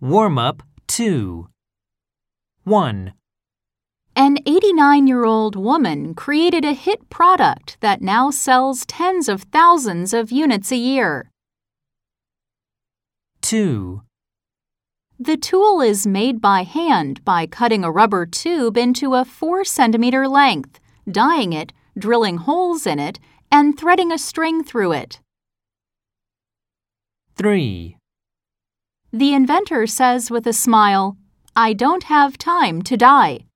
Warm-up 2. 1. An 89-year-old woman created a hit product that now sells tens of thousands of units a year. 2. The tool is made by hand by cutting a rubber tube into a 4-centimeter length, dyeing it, drilling holes in it, and threading a string through it. 3. The inventor says with a smile, "I don't have time to dye."